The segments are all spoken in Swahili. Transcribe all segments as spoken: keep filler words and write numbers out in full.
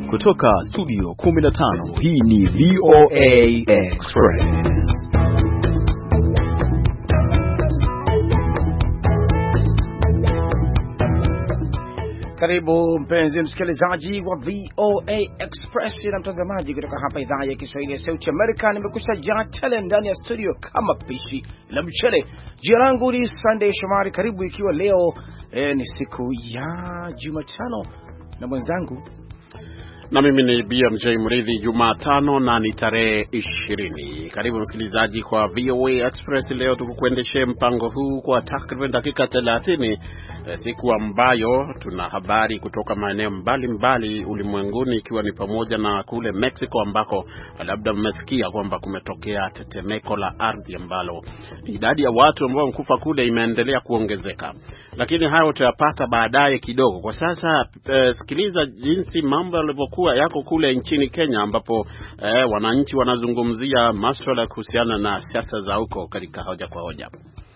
Kutoka studio kumi na tano, hii ni V O A Express. Karibu mpenzi msikilizaji wa V O A Express na mtazamaji kutoka hapa idhaa ya Kiswahili ya Sauti Amerika. Nimekusha jaa tele ndani ya studio kama pishi la mchele. Jina langu ni Sunday Shomari. Karibu ikiwa leo eh, ni siku ya Jumatano na mwenzangu na mimi ni B M J Mridhi. Jumatano na ni tarehe ishirini. Karibu msikilizaji kwa V O A Express. Leo tukukuendeshe mpango huu kwa takriban dakika thelathini, siku ambayo tuna habari kutoka maeneo mbalimbali ulimwenguni, ikiwa ni pamoja na kule Mexico ambako labda mmesikia kwamba kumetokea tetemeko la ardhi ambalo idadi ya watu ambao wamekufa kule imeendelea kuongezeka. Lakini hayo tutayapata baadaye kidogo. Kwa sasa eh, sikiliza jinsi mambo yalivyokuwa yako kule nchini Kenya, ambapo eh, wananchi wanazungumzia masuala kuhusiana na siasa za huko katika hoja kwa hoja.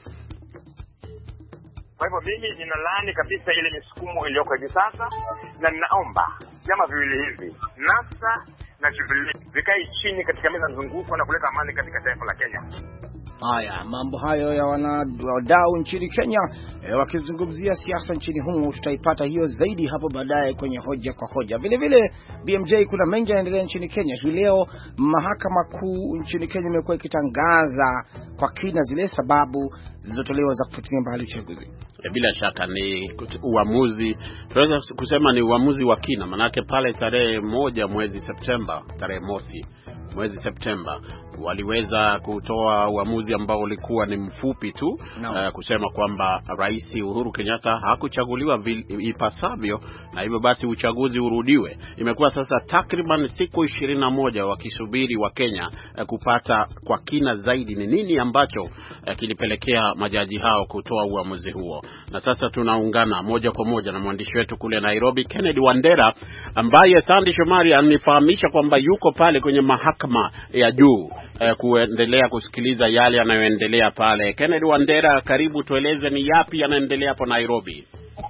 Kwa hivyo mimi ninalaani kabisa ile misukumo iliyoko hivi sasa, na ninaomba vyama viwili hivi, NASA na Jubilee, vikae chini katika meza mzunguko na kuleta amani katika taifa la Kenya. Haya, mambo hayo ya wadau nchini Kenya e, wakizungumzia siasa nchini humo, tutaipata hiyo zaidi hapo baadaye kwenye hoja kwa hoja. Vile vile B M J, kuna mengi yanaendelea nchini Kenya. Hii leo mahakama kuu nchini Kenya imekuwa ikitangaza kwa kina zile sababu zilizotolewa za kufutilia mbali uchaguzi. Bila shaka ni uamuzi, tunaweza kusema ni uamuzi wa kina, manake pale tarehe moja mwezi Septemba, tarehe mosi mwezi Septemba, waliweza kutoa uamuzi ambao ulikuwa ni mfupi tu, no. uh, kusema kwamba Rais Uhuru Kenyatta hakuchaguliwa ipasavyo na hivyo basi uchaguzi urudiwe. Imekuwa sasa takriban siku ishirini na moja wakisubiri wa Kenya uh, kupata kwa kina zaidi ni nini ambacho uh, kilipelekea majaji hao kutoa uamuzi huo. Na sasa tunaungana moja kwa moja na mwandishi wetu kule Nairobi, Kennedy Wandera, ambaye Sandy Shomari anifahamisha kwamba yuko pale kwenye mahakama ya juu eh, kuendelea kusikiliza yale yanayoendelea pale. Kennedy Wandera, karibu, tueleze ni yapi yanaendelea hapo Nairobi.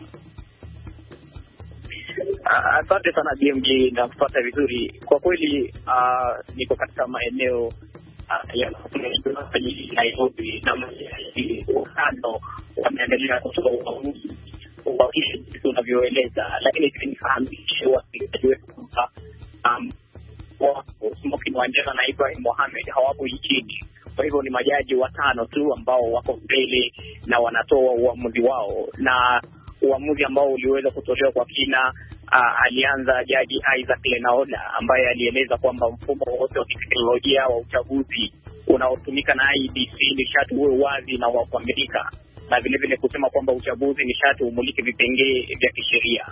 Asante uh, sana B M G, na kupata vizuri. Kwa kweli uh, niko katika maeneo uh, ya Nairobi na mkano wanaendelea kutoa uamuzi kwa kile tunavyoeleza, lakini tunifahamishe wasikilizaji wetu kwamba um, Smoky Mwanjana na Ibrahim Mohamed hawapo nchini. Kwa hivyo ni majaji watano tu ambao wako mbele na wanatoa uamuzi wao, na uamuzi ambao uliweza kutolewa kwa kina uh, alianza jaji Isaac Lenaola, ambaye alieleza kwamba mfumo wote wa teknolojia wa uchaguzi unaotumika na I E B C ni sharti uwe wazi na wa kuaminika, na vile vile kusema kwamba uchaguzi ni sharti umulike vipengee vya kisheria.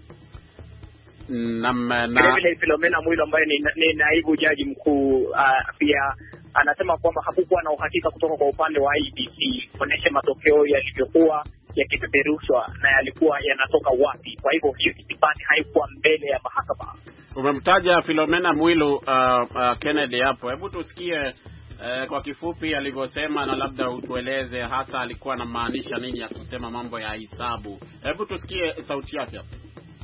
Na vile vile Philomena Mwilu ambaye ni, ni naibu jaji mkuu uh, pia anasema kwamba hakukuwa na uhakika kutoka kwa upande wa I E B C kuonesha matokeo yalivyokuwa yakipeperushwa na yalikuwa yanatoka wapi. Kwa hivyo hiyo ithibati haikuwa mbele ya mahakama. Umemtaja Philomena Mwilu uh, uh, Kennedy hapo. Hebu tusikie uh, kwa kifupi alivyosema, na labda utueleze hasa alikuwa anamaanisha nini ya kusema mambo ya hisabu. Hebu tusikie sauti yake hapo.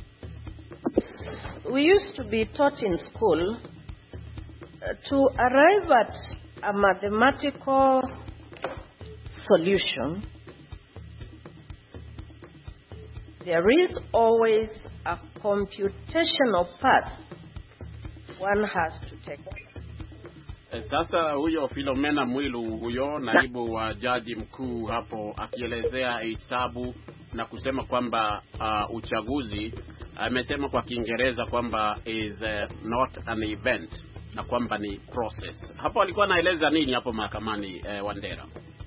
We used to be taught in school uh, to arrive at a mathematical solution. There is always a computational path one has to take. Sasa huyo Philomena Mwilu, huyo naibu wa jaji mkuu hapo, akielezea hesabu na kusema kwamba uh, uchaguzi amesema kwa Kiingereza kwamba is uh, not an event na kwamba ni process. Hapo alikuwa anaeleza nini hapo mahakamani eh, Wandera?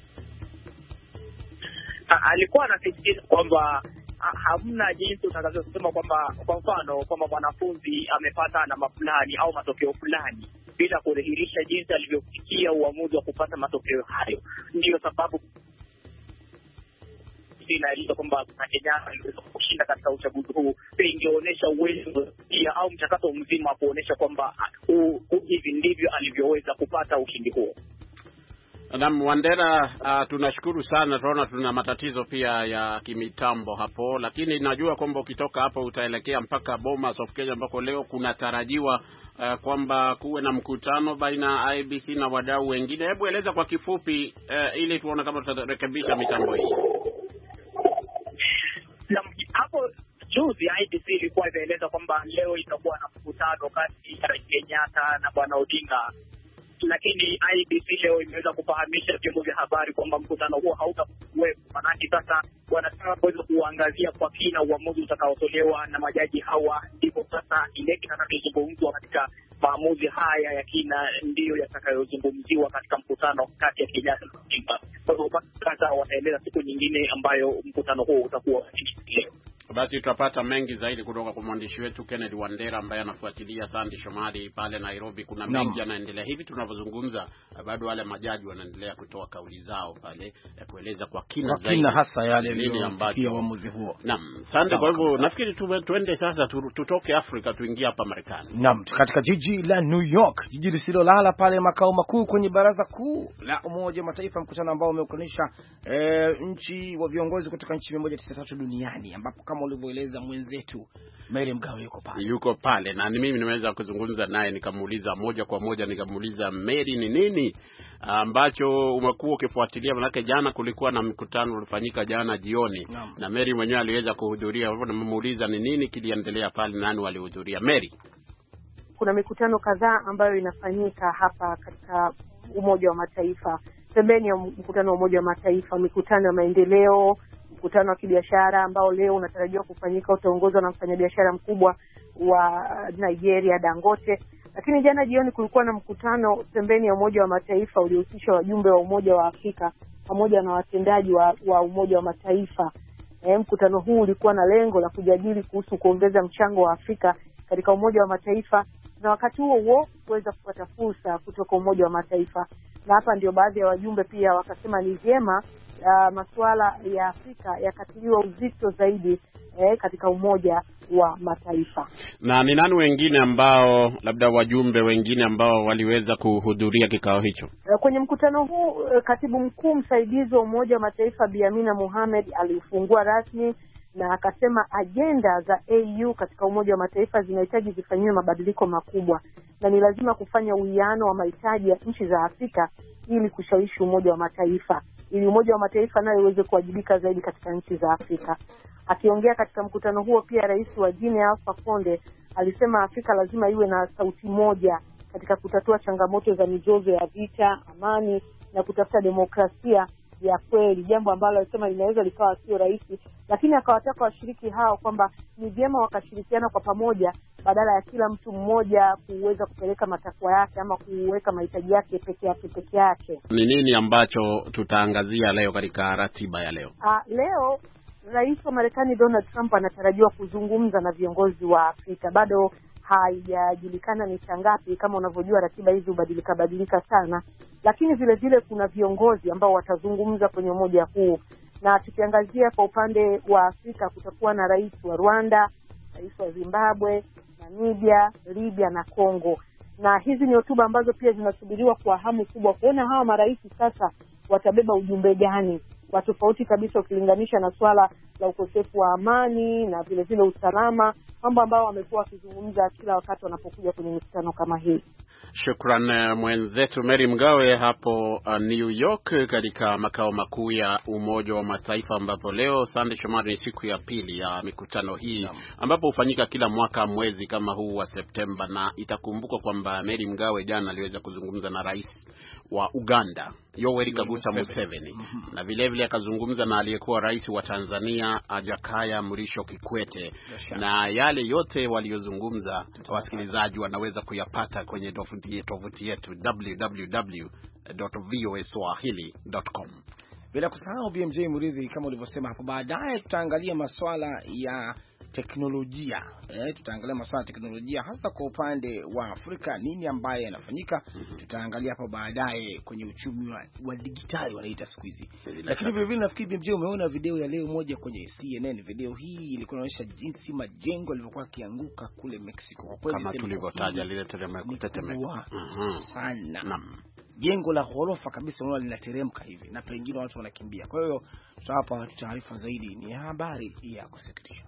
Ha, alikuwa anasisitiza kwamba ha, hamna jinsi utakazosema kwamba kwa mfano kwamba mwanafunzi amepata namba fulani au matokeo fulani bila kudhihirisha jinsi alivyofikia uamuzi wa kupata matokeo hayo. Ndio sababu inaeleza kwamba Kenya iliweza kushinda katika uchaguzi huu, ingeonyesha uwezo pia au mchakato mzima kuonesha kwamba hivi ndivyo alivyoweza kupata ushindi huo. Na Wandera, uh, tunashukuru sana. Tunaona tuna matatizo pia ya kimitambo hapo, lakini najua kwamba ukitoka hapo utaelekea mpaka Bomas of Kenya ambako leo kunatarajiwa uh, kwamba kuwe na mkutano baina ya I B C na wadau wengine. Hebu eleza kwa kifupi uh, ili tuone kama tutarekebisha mitambo hii. Hapo juzi I B C ilikuwa imeeleza kwamba leo itakuwa na mkutano kati ya Kenyatta na Bwana Odinga, lakini I B C leo imeweza kufahamisha vyombo vya habari kwamba mkutano huo hautakuwepo. Maanake sasa wanataka kuweza kuangazia kwa kina uamuzi utakaotolewa na majaji hawa, ndipo sasa ile kitakachozungumzwa katika maamuzi haya ya kina ndiyo yatakayozungumziwa katika mkutano kati ya Kenyatta na Odinga. Kwa hivyo sasa wataeleza siku nyingine ambayo mkutano huo utakuwa leo. Basi tutapata mengi zaidi kutoka kwa mwandishi wetu Kennedy Wandera ambaye anafuatilia Sandy Shomari pale Nairobi. Kuna mengi yanaendelea hivi tunavyozungumza, bado wale majaji wanaendelea kutoa kauli zao pale ya kueleza kwa kina kwa zaidi kina hasa yale nini ambacho uamuzi huo. Naam, Sandy, kwa hivyo nafikiri tu, tuende sasa tu, tutoke Afrika tuingie hapa Marekani. Naam, katika jiji la New York, jiji lisilolala pale makao makuu kwenye baraza kuu la Umoja wa Mataifa, mkutano ambao umeunganisha e, nchi wa viongozi kutoka nchi mia moja tisini na tatu duniani, ambapo kama ulivyoeleza mwenzetu Mary Mgawe yuko pale. Yuko pale na mimi nimeweza kuzungumza naye, nikamuuliza moja kwa moja, nikamuuliza Mary, ni nini ambacho umekuwa ukifuatilia? Manake jana kulikuwa na mkutano ulifanyika jana jioni no. na Mary mwenyewe aliweza kuhudhuria. Hivyo nimemuuliza ni nini kiliendelea pale, nani walihudhuria. Mary: kuna mikutano kadhaa ambayo inafanyika hapa katika Umoja wa Mataifa, pembeni ya mkutano wa Umoja wa Mataifa, mikutano ya maendeleo, mkutano wa kibiashara ambao leo unatarajiwa kufanyika, utaongozwa na mfanyabiashara mkubwa wa Nigeria Dangote. Lakini jana jioni kulikuwa na mkutano pembeni ya Umoja wa Mataifa uliohusisha wajumbe wa Umoja wa Afrika pamoja na watendaji wa, wa Umoja wa Mataifa. E, mkutano huu ulikuwa na lengo la kujadili kuhusu kuongeza mchango wa Afrika katika Umoja wa Mataifa, na wakati huo huo kuweza kupata fursa kutoka Umoja wa Mataifa. Na hapa ndio baadhi ya wajumbe pia wakasema ni vyema uh, masuala ya Afrika yakatiliwa uzito zaidi eh, katika Umoja wa Mataifa. Na ni nani wengine ambao labda wajumbe wengine ambao waliweza kuhudhuria kikao hicho? Uh, kwenye mkutano huu uh, katibu mkuu msaidizi wa Umoja wa Mataifa Bi Amina Mohamed alifungua rasmi na akasema ajenda za A U katika Umoja wa Mataifa zinahitaji zifanyiwe mabadiliko makubwa, na ni lazima kufanya uwiano wa mahitaji ya nchi za Afrika ili kushawishi Umoja wa Mataifa, ili Umoja wa Mataifa nayo uweze kuwajibika zaidi katika nchi za Afrika. Akiongea katika mkutano huo pia, rais wa Guinea Alpha Conde alisema Afrika lazima iwe na sauti moja katika kutatua changamoto za mizozo ya vita, amani na kutafuta demokrasia ya kweli, jambo ambalo alisema linaweza likawa sio rahisi, lakini akawataka washiriki hao kwamba ni vyema wakashirikiana kwa pamoja badala ya kila mtu mmoja kuweza kupeleka matakwa yake ama kuweka mahitaji yake peke yake peke yake. Ni nini ambacho tutaangazia leo katika ratiba ya leo? Ah, leo Rais wa Marekani Donald Trump anatarajiwa kuzungumza na viongozi wa Afrika. Bado haijajulikana ni saa ngapi, kama unavyojua ratiba hizi hubadilika badilika sana, lakini vile vile kuna viongozi ambao watazungumza kwenye umoja huu. Na tukiangazia kwa upande wa Afrika, kutakuwa na rais wa Rwanda, rais wa Zimbabwe, Namibia, Libya na Kongo. Na hizi ni hotuba ambazo pia zinasubiriwa kwa hamu kubwa kuona hawa marais sasa watabeba ujumbe gani wa tofauti kabisa ukilinganisha na swala la ukosefu wa amani na vile vile usalama, mambo ambao wamekuwa wakizungumza kila wakati wanapokuja kwenye mikutano kama hii. Shukran mwenzetu Mary Mgawe hapo uh, New York katika makao makuu ya Umoja wa Mataifa, ambapo leo Sunday Shomari ni siku ya pili ya mikutano hii ambapo hufanyika kila mwaka mwezi kama huu wa Septemba. Na itakumbuka kwamba Mary Mgawe jana aliweza kuzungumza na rais wa Uganda Yoweri Kaguta Museveni, mm-hmm. na vile vile akazungumza na aliyekuwa rais wa Tanzania Jakaya Mrisho Kikwete. Na yale yote waliozungumza wasikilizaji wanaweza kuyapata kwenye tovuti yetu w w w dot v o a swahili dot com. Bila kusahau B M J Muridhi, kama ulivyosema hapo, baadaye tutaangalia masuala ya teknolojia. Eh, tutaangalia masuala ya teknolojia hasa kwa upande wa Afrika, nini ambaye yanafanyika. Mm-hmm. Tutaangalia hapo baadaye kwenye uchumi wa, wa digitali wanaita siku hizi. Lakini vile vile nafikiri B M J umeona video ya leo moja kwenye C N N. Video hii ilikuwa inaonyesha jinsi majengo yalivyokuwa kianguka kule Mexico. Kwa kweli kama tulivyotaja lile tetemeko tetemeko. Mm-hmm. sana. Naam. jengo la ghorofa kabisa unaona linateremka hivi na pengine watu wanakimbia. Kwa hiyo tutawapa taarifa zaidi, ni habari ya kusikitisha.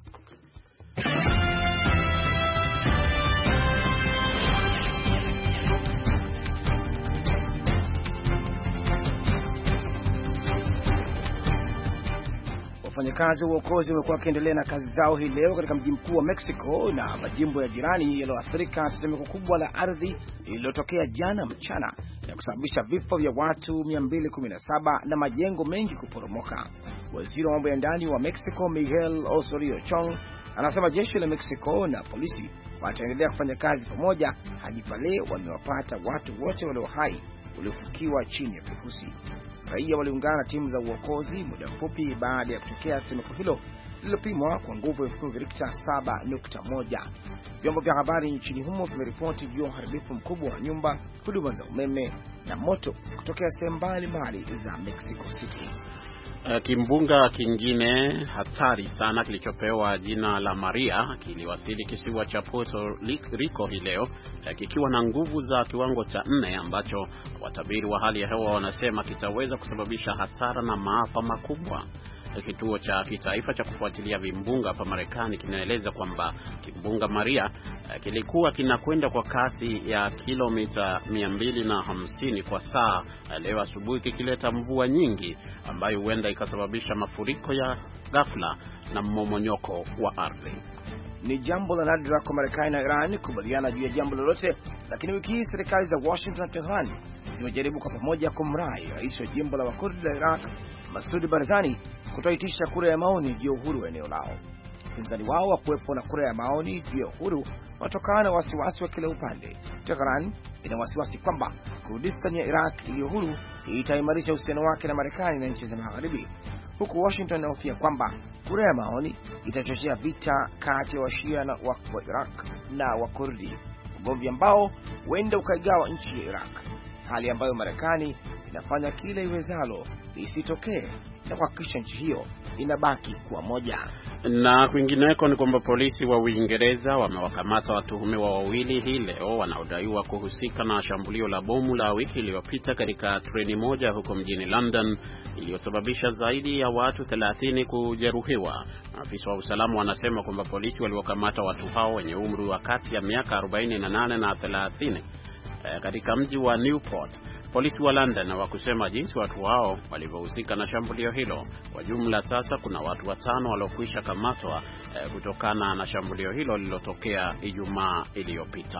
Wafanyakazi wa uokozi wamekuwa wakiendelea na kazi zao hii leo katika mji mkuu wa Mexico na majimbo ya jirani yaliyoathirika tetemeko kubwa la ardhi lililotokea jana mchana na kusababisha vifo vya watu mia mbili kumi na saba na majengo mengi kuporomoka. Waziri wa mambo ya ndani wa Mexico Miguel Osorio Chong anasema jeshi la Mexico na polisi wataendelea kufanya kazi pamoja hadi pale waliwapata watu wote walio hai waliofukiwa chini ya vifusi. Raia waliungana na timu za uokozi muda mfupi baada ya kutokea tetemeko hilo lililopimwa kwa nguvu ya vipimo vya Richter saba nukta moja. Vyombo vya habari nchini humo vimeripoti juu ya uharibifu mkubwa wa nyumba, huduma za umeme na moto kutokea sehemu mbalimbali za Mexico City. Uh, kimbunga kingine hatari sana kilichopewa jina la Maria kiliwasili kisiwa cha Puerto Rico hii leo, uh, kikiwa na nguvu za kiwango cha nne ambacho watabiri wa hali ya hewa wanasema kitaweza kusababisha hasara na maafa makubwa. Kituo cha kitaifa cha kufuatilia vimbunga hapa Marekani kinaeleza kwamba kimbunga Maria uh, kilikuwa kinakwenda kwa kasi ya kilomita mia mbili na hamsini kwa saa uh, leo asubuhi, kikileta mvua nyingi ambayo huenda ikasababisha mafuriko ya ghafla na mmomonyoko wa ardhi. Ni jambo la nadra kwa Marekani na Iran kubaliana juu ya jambo lolote, lakini wiki hii serikali za Washington na Tehran zimejaribu kwa pamoja kumrai rais wa jimbo la Wakurdi la Iraq Masoud Barzani kutoitisha kura ya maoni juu ya uhuru wa eneo lao. Upinzani wao wa kuwepo na kura ya maoni juu ya uhuru watokana na wasiwasi wa kila upande. Tehran ina wasiwasi kwamba Kurdistan ya Iraq iliyo huru itaimarisha uhusiano wake na Marekani na nchi za Magharibi, huku Washington inahofia kwamba kura ya maoni itachochea vita kati ya Washia na wa Iraq na Wakurdi, ugomvi ambao huenda ukaigawa nchi ya Iraq, hali ambayo Marekani inafanya kila iwezalo isitokee na kuhakikisha nchi hiyo inabaki kuwa moja. Na kwingineko ni kwamba polisi wa Uingereza wamewakamata watuhumiwa wawili hii leo wanaodaiwa kuhusika na shambulio la bomu la wiki iliyopita katika treni moja huko mjini London iliyosababisha zaidi ya watu thelathini kujeruhiwa. Maafisa wa usalama wanasema kwamba polisi waliwakamata watu hao wenye umri wa kati ya miaka arobaini na nane na thelathini eh, katika mji wa Newport. Polisi wa London hawakusema jinsi watu hao walivyohusika na shambulio hilo. Kwa jumla sasa kuna watu watano waliokwisha kamatwa eh, kutokana na shambulio hilo lililotokea Ijumaa iliyopita.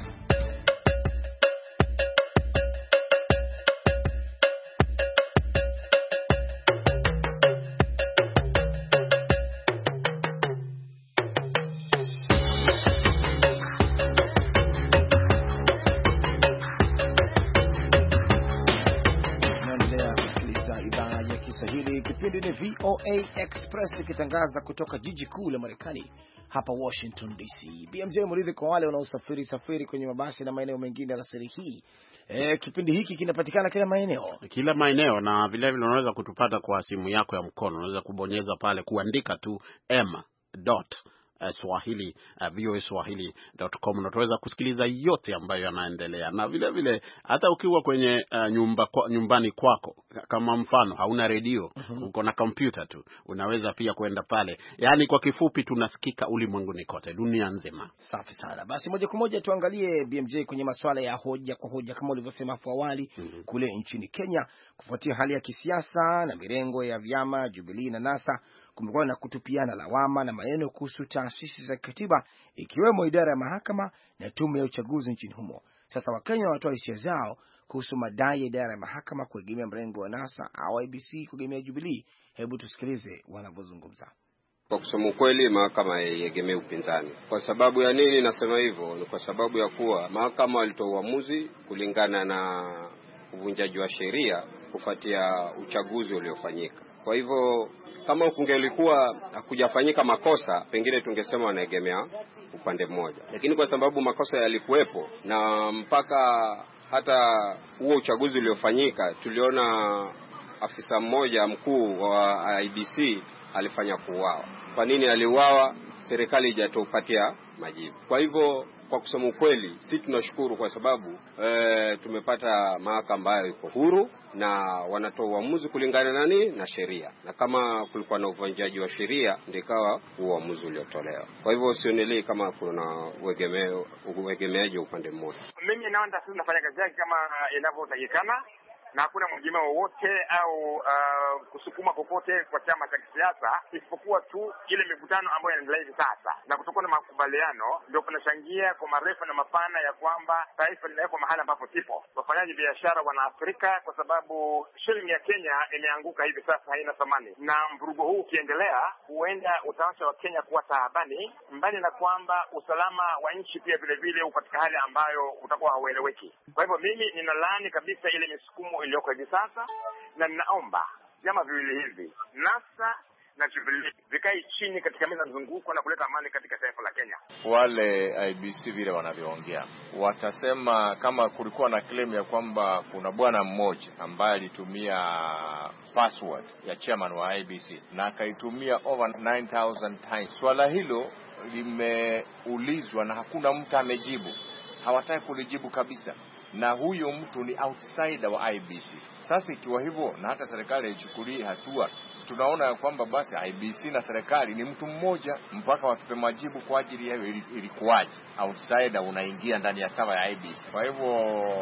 V O A Express ikitangaza kutoka jiji kuu la Marekani hapa Washington D C. B M J Muridhi, kwa wale wanaosafiri safiri kwenye mabasi na maeneo mengine ya siri hii, e, kipindi hiki kinapatikana kila maeneo. Kila maeneo na vile vile unaweza kutupata kwa simu yako ya mkono. Unaweza kubonyeza pale kuandika tu m dot Swahili uh, v o a swahili dot com na utaweza kusikiliza yote ambayo yanaendelea. Na vile vile hata ukiwa kwenye uh, nyumba kwa, nyumbani kwako, kama mfano hauna redio, uh-huh. uko na kompyuta tu, unaweza pia kwenda pale. Yaani kwa kifupi tunasikika ulimwenguni kote, dunia nzima. Safi sana. Basi moja kwa moja tuangalie B M J kwenye masuala ya hoja kwa hoja kama ulivyosema hapo awali, uh-huh. kule nchini Kenya kufuatia hali ya kisiasa na mirengo ya vyama Jubilee na NASA, kumekuwa na kutupiana lawama na maneno kuhusu taasisi za katiba ikiwemo idara ya mahakama na tume ya uchaguzi nchini humo. Sasa Wakenya wanatoa hisia zao kuhusu madai ya idara ya mahakama kuegemea mrengo wa NASA au I B C kuegemea Jubilee. Hebu tusikilize wanavyozungumza. Kwa kusema kweli, mahakama haiegemei upinzani. Kwa sababu ya nini nasema hivyo? Ni kwa sababu ya kuwa mahakama walitoa uamuzi kulingana na uvunjaji wa sheria kufuatia uchaguzi uliofanyika. Kwa hivyo kama kungelikuwa hakujafanyika makosa, pengine tungesema wanaegemea upande mmoja. Lakini kwa sababu makosa yalikuwepo na mpaka hata huo uchaguzi uliofanyika tuliona afisa mmoja mkuu wa I B C alifanya kuuawa. kwa nini aliuawa, serikali haijatupatia majibu. Kwa hivyo kwa kusema ukweli, si tunashukuru kwa sababu e, tumepata mahakama ambayo iko huru na wanatoa uamuzi kulingana nani na sheria, na kama kulikuwa na uvunjaji wa sheria ndikawa uamuzi uliotolewa. Kwa hivyo sionelei kama kuna uegemeo uegemeaji upande mmoja. Mimi naona sisi tunafanya kazi yake kama inavyotakikana na hakuna mjima wowote au uh, kusukuma kokote kwa chama cha kisiasa, isipokuwa tu ile mivutano ambayo inaendelea hivi sasa, na kutokuwa na makubaliano ndio kunachangia kwa marefu na mapana ya kwamba taifa linawekwa mahali ambapo sipo. Wafanyaji biashara wanaathirika kwa sababu shilingi ya Kenya imeanguka hivi sasa, haina thamani, na mvurugo huu ukiendelea huenda utawasha wa Kenya kuwa taabani, mbali na kwamba usalama wa nchi pia vile vile uko katika hali ambayo utakuwa haueleweki. Kwa hivyo mimi ninalaani kabisa ile misukumo iliyoko hivi sasa, na ninaomba vyama viwili hivi, NASA na Jubilee, vikae chini katika meza mzunguko na kuleta amani katika taifa la Kenya. Wale I B C vile wanavyoongea, watasema kama kulikuwa na claim ya kwamba kuna bwana mmoja ambaye alitumia password ya chairman wa I B C na akaitumia over nine thousand times. Swala hilo limeulizwa na hakuna mtu amejibu. Hawataka kulijibu kabisa. Na huyo mtu ni outsider wa I B C. Sasa ikiwa hivyo na hata serikali ichukulie hatua, tunaona kwamba basi I B C na serikali ni mtu mmoja, mpaka watupe majibu kwa ajili ya ilikuwaje outsider unaingia ndani ya sawa ya I B C. Kwa hivyo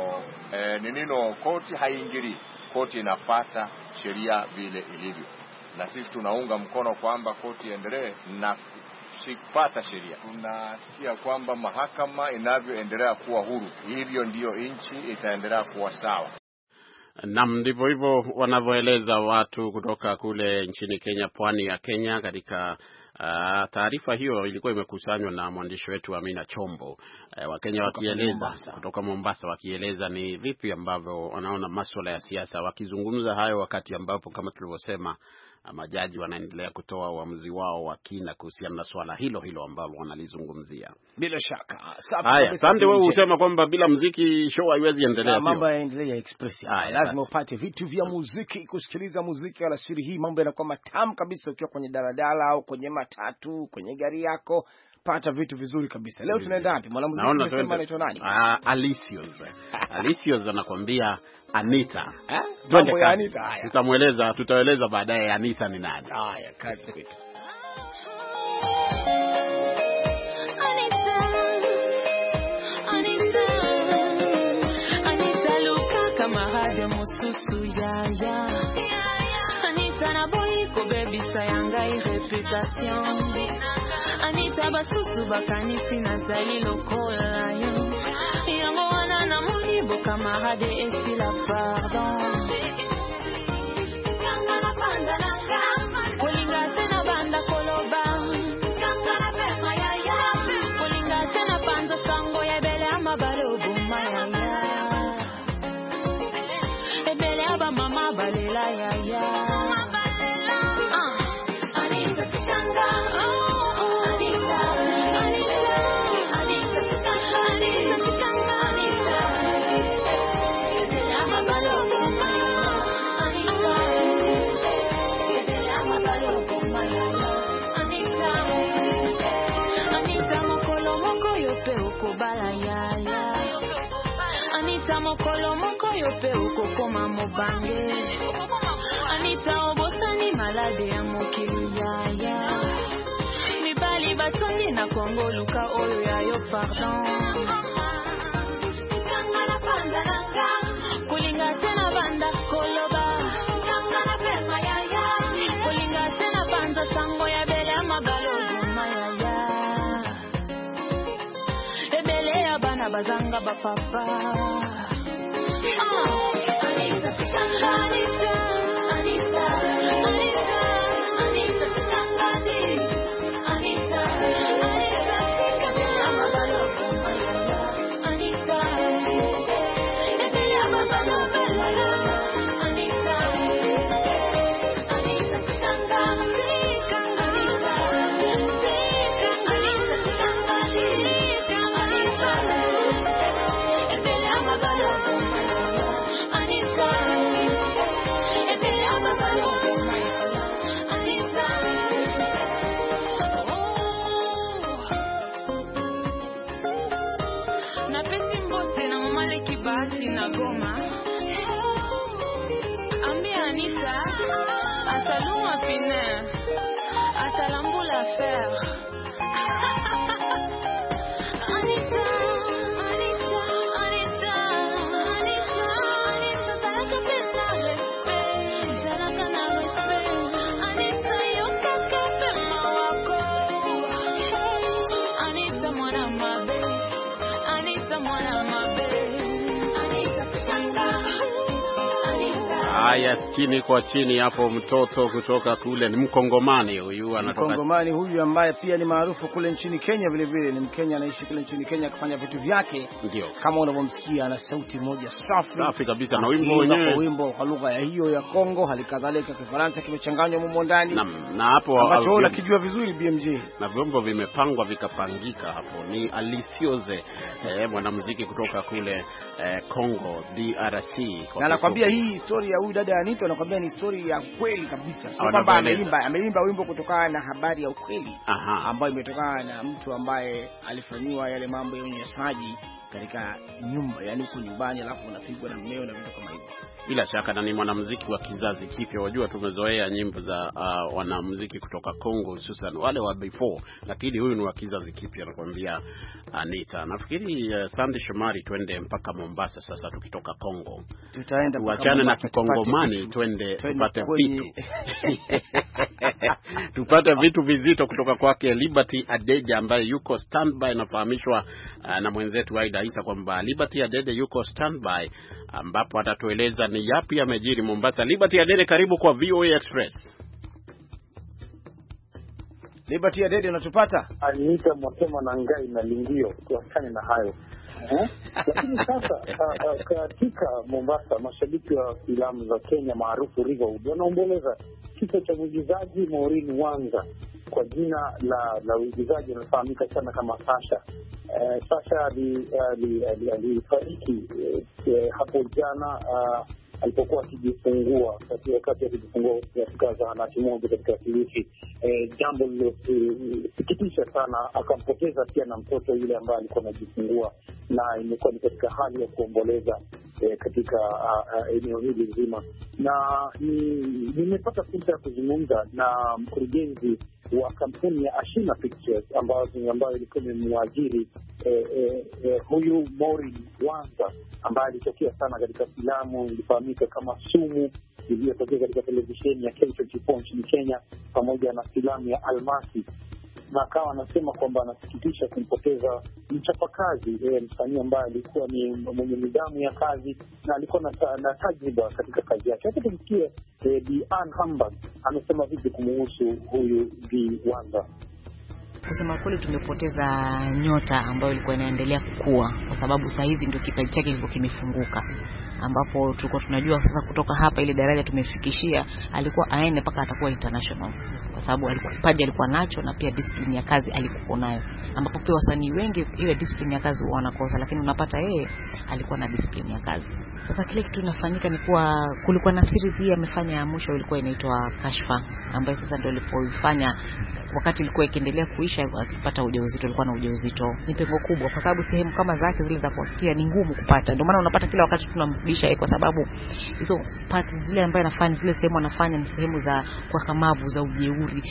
eh, ni nino koti haingiri, koti inafuata sheria vile ilivyo, na sisi tunaunga mkono kwamba koti endelee na kufuata sheria. Tunasikia kwamba mahakama inavyoendelea kuwa huru, hivyo ndiyo nchi itaendelea kuwa sawa. Naam, ndivyo hivyo wanavyoeleza watu kutoka kule nchini Kenya, pwani ya Kenya. Katika uh, taarifa hiyo ilikuwa imekusanywa na mwandishi wetu Amina Chombo, uh, wa Kenya wakieleza kutoka Mombasa, wakieleza ni vipi ambavyo wanaona masuala ya siasa, wakizungumza hayo wakati ambapo kama tulivyosema majaji wanaendelea kutoa uamuzi wao wa kina kuhusiana na swala hilo hilo ambalo wanalizungumzia. Bila shaka. Haya, asante. Wewe usema kwamba bila muziki show haiwezi endelea, sio? Mambo yaendelea Express. Haya, lazima upate vitu vya muziki, kusikiliza muziki alasiri hii. Mambo yanakuwa matamu kabisa ukiwa kwenye daladala au kwenye matatu, kwenye gari yako. Pata vitu vizuri kabisa. Leo tunaenda wapi? Mwanamuziki anasema anaitwa nani? Ah, Alicios. Alicios anakuambia Anita. Eh? Mambo ya Anita haya. Tutamueleza, tutaeleza baadaye Anita ni nani. Haya, kazi kwetu. Anita. Anita. Anita luka camarade mususu ya ya. Anita na boy ko baby sayanga i reputation. Anita basusu bakanisi na zali lokola yo. Yango wana na moni bo camarade esi la pardon. Kanga na banda nanga, kolinga tena banda koloba. Kanga na pema ya ya, kolinga tena panza sango ya bele ama balo buma ya ya. Ebele aba mama balela ya ya. Anita tikanga. Anita mokolo moko yope ukokoma mobange. Anita obosani malade ya mokilu ya ya. Mibali batoni na Kongo luka oyo ya yo pardon. Kanga na panda nanga, kulinga tena banda koloba. Kanga na pema ya ya, kulinga tena banda sango ya bele ama balogu maya ya. Ebele ya bana bazanga ba papa. Oh, Anita, Anita, Anita, Anita, Anita, Anita, Anita, Anita, Bahati na Goma. Ambia Anita, ataluma Pine, atalambula Fer. Anita, Anita, Anita, Anita, Anita, talaka pesa respect, talaka na respect. Anita, yoka kapema wako. Anita mwana mabe, Anita mwana mabe, Anita sanga. Haya, chini kwa chini hapo, mtoto kutoka kule ni Mkongomani huyu, anatoka Mkongomani huyu ambaye pia ni maarufu kule nchini Kenya, vile vile ni Mkenya anaishi kule nchini Kenya, akifanya vitu vyake. Ndio kama unavyomsikia, ana sauti moja safi safi kabisa, na wimbo wenyewe wimbo kwa lugha ya hiyo ya Kongo, halikadhalika Kifaransa kimechanganywa mumo ndani, na, na hapo ambacho unakijua vizuri B M J, na vyombo vimepangwa vikapangika hapo. Ni Alicioze, eh, mwanamuziki kutoka kule eh, Kongo D R C. Na nakwambia hii historia ya huyu dada Anita, nakwambia ni historia ya kweli kabisa, sio kwamba ameimba ameimba wimbo kutokana na habari ya ukweli ambayo imetokana na mtu ambaye alifanyiwa yale mambo ya unyanyasaji katika nyumba, yani huko nyumbani, alafu unapigwa na mmeo na vitu kama hivyo. Bila shaka, na ni mwanamuziki wa kizazi kipya. Wajua tumezoea nyimbo za uh, wanamuziki kutoka Kongo, hususan wale wa before, lakini huyu ni wa kizazi kipya, nakwambia Anita. Nafikiri uh, Sandy Shomari, twende mpaka Mombasa sasa. Tukitoka Kongo tutaenda tuachane na Kikongomani, twende tupate vitu tupate vitu vizito kutoka kwake Liberty Adede, ambaye yuko standby. Nafahamishwa uh, na mwenzetu Aida Isa kwamba Liberty Adede yuko standby, ambapo atatueleza ni yapi yamejiri Mombasa. Liberty Adede, karibu kwa V O A Express. Liberty Adede, unatupata? Anita Mwakema na Ngai na Lingio, tuachane na hayo. Eh? Lakini sasa katika Mombasa, mashabiki wa filamu za Kenya maarufu Riverwood wanaomboleza kifo cha mwigizaji Maureen Wanza, kwa jina la la uigizaji anafahamika sana kama Sasha. Eh, Sasha alifariki hapo jana alipokuwa akijifungua, wakati akijifungua katika zahanati moja katika Kilifi. E, jambo lilosikitisha sana, akampoteza pia na mtoto yule ambaye alikuwa anajifungua, na imekuwa ni katika hali ya kuomboleza e, katika eneo hili nzima. Na nimepata fursa ya kuzungumza na mkurugenzi wa kampuni ya Ashina Pictures ambayo ambayo ilikuwa imemwajiri e, e, e, huyu Maureen Wanza, ambaye alitokea sana katika filamu ilifahamika kama Sumu iliyotokea katika televisheni ya K ishirini na nne nchini Kenya, pamoja na filamu ya Almasi. Na akawa anasema kwamba anasikitisha kumpoteza mchapakazi, eh, msanii ambaye alikuwa ni mwenye nidhamu ya kazi na alikuwa na, na tajriba katika kazi yake. Hata tusikie eh, Bi Ann Hamburg amesema vipi kumuhusu huyu Bi Wanza. Kusema kweli, tumepoteza nyota ambayo ilikuwa inaendelea kukua, kwa sababu sasa hivi ndio kipaji chake kilikuwa kimefunguka, ambapo tulikuwa tunajua sasa kutoka hapa ile daraja tumefikishia, alikuwa aende mpaka atakuwa international, kwa sababu alikuwa kipaji alikuwa nacho, na pia discipline ya kazi alikuwa nayo, ambapo pia wasanii wengi ile discipline ya kazi wanakosa, lakini unapata yeye alikuwa na discipline ya kazi. Sasa kile kitu kinafanyika ni kuwa kulikuwa na series hii amefanya ya mwisho, ilikuwa inaitwa Kashfa, ambayo sasa ndio ilipoifanya wakati ilikuwa ikiendelea kuisha akipata ujauzito, alikuwa na ujauzito. Ni pengo kubwa, kwa sababu sehemu kama zake zile za kuafikia ni ngumu kupata. Ndio maana unapata kila wakati tunamrudisha yeye, kwa sababu hizo part zile ambaye anafanya zile sehemu anafanya ni sehemu za kwa kamavu za ujeuri.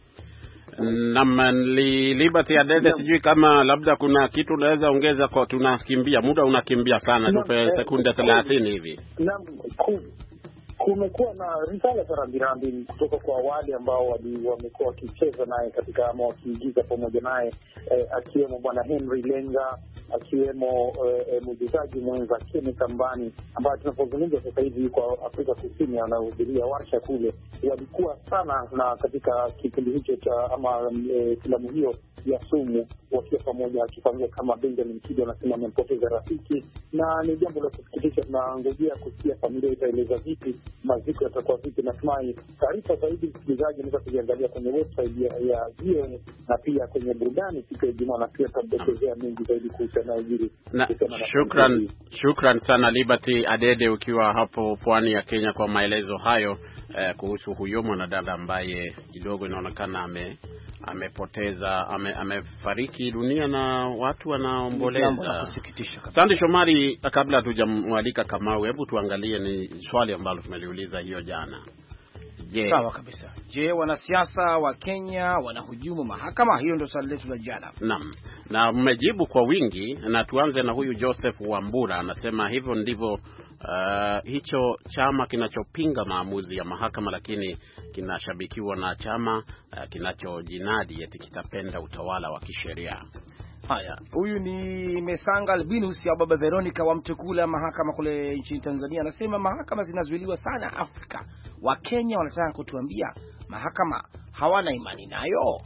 Na Liberty Adede, sijui kama labda kuna kitu unaweza ongeza, kwa tunakimbia muda unakimbia sana, tupe sekunde thelathini hivi. Naam, kumekuwa na risala za rambirambi kutoka kwa wale ambao wamekuwa wakicheza naye katika ama wakiigiza pamoja naye, eh, akiwemo bwana Henry Lenga, akiwemo eh, mwigizaji mwenza Kenneth Ambani, ambaye tunapozungumza sasa hivi yuko Afrika Kusini anahudhuria warsha kule. Walikuwa sana na katika kipindi hicho cha ama eh, filamu hiyo ya Sumu, wakiwa pamoja, akifanyia kama Benjamin Kido anasema amempoteza rafiki, na ni jambo la kusikitisha. Tunangojea kusikia familia itaeleza vipi, maziko yatakuwa vipi. Natumai taarifa zaidi msikilizaji unaweza kujiangalia kwenye website ya, ya V O A na pia kwenye burudani siku ya Ijumaa, na pia tutadokezea mengi zaidi kuhusu yanayojiri. Shukran, shukran sana Liberty Adede ukiwa hapo pwani ya Kenya kwa maelezo hayo eh, kuhusu huyo mwanadada ambaye kidogo inaonekana ame amepoteza ame, amefariki dunia na watu wanaomboleza. Asante Shomari, kabla hatujamwalika Kamau, hebu tuangalie ni swali ambalo tumeliuliza hiyo jana. Je, sawa kabisa. Je, wanasiasa wa Kenya wanahujumu mahakama? Hiyo ndio swali letu la jana. Naam. Na mmejibu kwa wingi, na tuanze na huyu Joseph Wambura anasema hivyo ndivyo uh, hicho chama kinachopinga maamuzi ya mahakama lakini kinashabikiwa na chama uh, kinachojinadi eti kitapenda utawala wa kisheria. Haya, huyu ni Mesanga Albinus ya baba Veronica wa Mtukula mahakama kule nchini Tanzania, anasema mahakama zinazuiliwa sana Afrika. Wa Kenya wanataka kutuambia mahakama hawana imani nayo.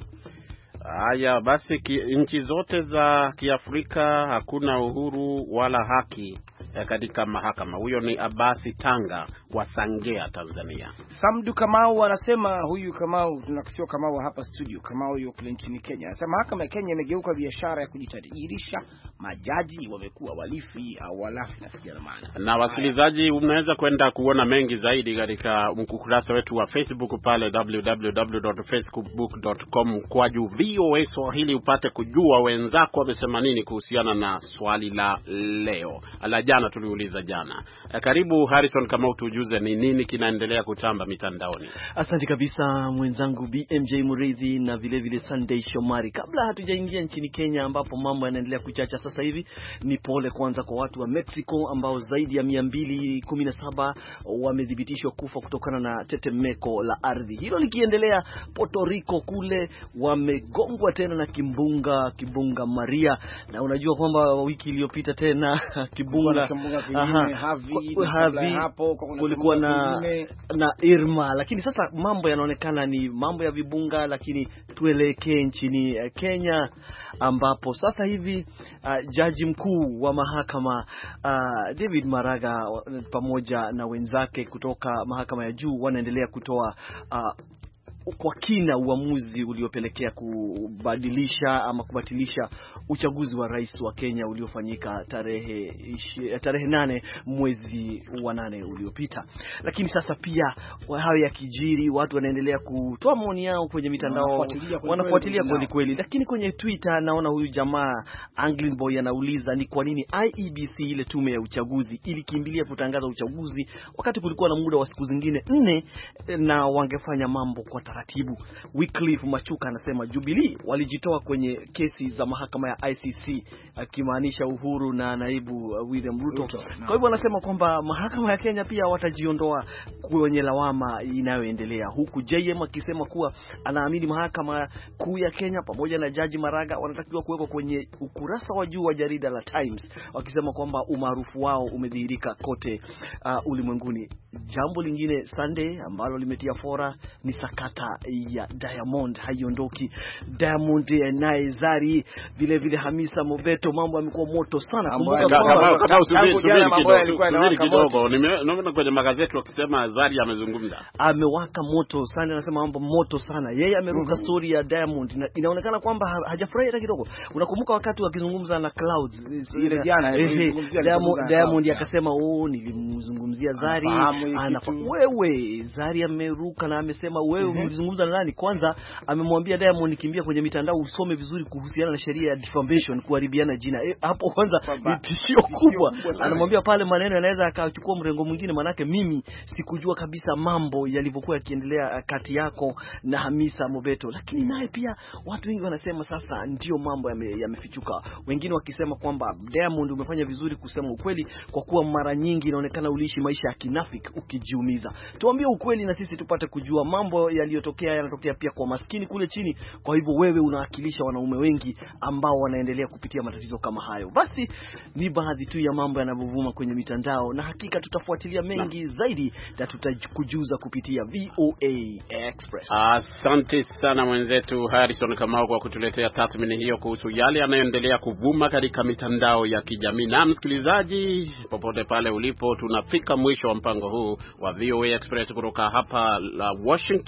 Haya basi, nchi zote za Kiafrika hakuna uhuru wala haki katika mahakama. Huyo ni Abasi Tanga wa Sangea, Tanzania. Samdu Kamau anasema, huyu Kamau tunakisio Kamau hapa studio, Kamau yuko nchini Kenya. Anasema mahakama ya Kenya imegeuka biashara ya kujitajirisha, majaji wamekuwa walifi au walafi nafikia maana. Na wasikilizaji, unaweza kwenda kuona mengi zaidi katika ukurasa wetu wa Facebook pale w w w dot facebook dot com kwa juu V O A Swahili upate kujua wenzako wamesema nini kuhusiana na swali la leo. Ala jana tuliuliza jana. Karibu Harrison, kama utujuze ni nini kinaendelea kutamba mitandaoni. Asante kabisa mwenzangu B M J Muridhi na vile vile Sunday Shomari. Kabla hatujaingia nchini Kenya ambapo mambo yanaendelea kuchacha sasa hivi, ni pole kwanza kwa watu wa Mexico ambao zaidi ya mia mbili kumi na saba wamethibitishwa kufa kutokana na tetemeko la ardhi. Hilo likiendelea, Puerto Rico kule wamegongwa tena na kimbunga kimbunga Maria, na unajua kwamba wiki iliyopita tena kimbunga Aha, Havi, Havi hapo kulikuwa na na Irma, lakini sasa mambo yanaonekana ni mambo ya vibunga. Lakini tuelekee nchini Kenya ambapo sasa hivi uh, jaji mkuu wa mahakama uh, David Maraga pamoja na wenzake kutoka mahakama ya juu wanaendelea kutoa uh, kwa kina uamuzi uliopelekea kubadilisha ama kubatilisha uchaguzi wa rais wa Kenya uliofanyika tarehe ishi, tarehe nane mwezi wa nane uliopita. Lakini sasa pia hayo ya kijiri, watu wanaendelea kutoa maoni yao kwenye mitandao, wanafuatilia kweli kweli. Lakini kwenye Twitter naona huyu jamaa Anglin Boy anauliza ni kwa nini I E B C, ile tume ya uchaguzi, ilikimbilia kutangaza uchaguzi wakati kulikuwa na muda wa siku zingine nne na wangefanya mambo kwa taratibu. Wycliffe Machuka anasema Jubilee walijitoa kwenye kesi za mahakama ya I C C, akimaanisha Uhuru na naibu William Ruto. Ruto no. Kwa hivyo anasema kwamba mahakama ya Kenya pia watajiondoa kwenye lawama inayoendelea, huku J M akisema kuwa anaamini mahakama kuu ya Kenya pamoja na Jaji Maraga wanatakiwa kuwekwa kwenye ukurasa wa juu wa jarida la Times, wakisema kwamba umaarufu wao umedhihirika kote uh, ulimwenguni. Jambo lingine Sunday ambalo limetia fora ni sakata ya Diamond haiondoki. Diamond naye Zari vile vile Hamisa Mobeto, mambo yamekuwa moto sana. Kumbuka kwamba kama usubiri mambo yalikuwa yanawaka kidogo, nimeona kwenye magazeti wakisema Zari amezungumza, amewaka moto sana, anasema mambo moto sana. Yeye ameruka mm-hmm. story ya Diamond na inaonekana kwamba hajafurahi hata kidogo. Unakumbuka wakati wakizungumza na Clouds ile jana, Diamond Diamond akasema oh, nilimzungumzia Zari anafa. Wewe Zari ameruka na amesema wewe mlizungumza na nani? Kwanza amemwambia Diamond kimbia kwenye mitandao usome vizuri kuhusiana na sheria ya defamation, kuharibiana jina. E, hapo kwanza ni tishio kubwa. Anamwambia pale maneno yanaweza akachukua mrengo mwingine, manake mimi sikujua kabisa mambo yalivyokuwa yakiendelea kati yako na Hamisa Mobeto. Lakini naye pia watu wengi wanasema sasa ndio mambo yamefichuka. Yame wengine wakisema kwamba Diamond umefanya vizuri kusema ukweli, kwa kuwa mara nyingi inaonekana uliishi maisha ya kinafiki ukijiumiza. Tuambie ukweli na sisi tupate kujua mambo yaliyotokea yanatokea pia kwa maskini kule chini. Kwa hivyo wewe unawakilisha wanaume wengi ambao wanaendelea kupitia matatizo kama hayo. Basi ni baadhi tu ya mambo yanayovuma kwenye mitandao, na hakika tutafuatilia mengi na zaidi na tutakujuza kupitia V O A Express. Asante sana mwenzetu Harrison Kamau kwa kutuletea tathmini hiyo kuhusu yale yanayoendelea kuvuma katika mitandao ya kijamii. Na msikilizaji, popote pale ulipo, tunafika mwisho wa mpango huu wa V O A Express kutoka hapa la Washington.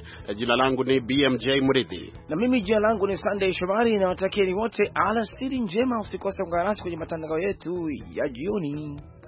Jina langu ni B M J Mridhi. Na mimi jina langu ni Sunday Shomari, na watakieni wote alasiri njema. Usikose kuungana nasi kwenye matangazo yetu ya jioni.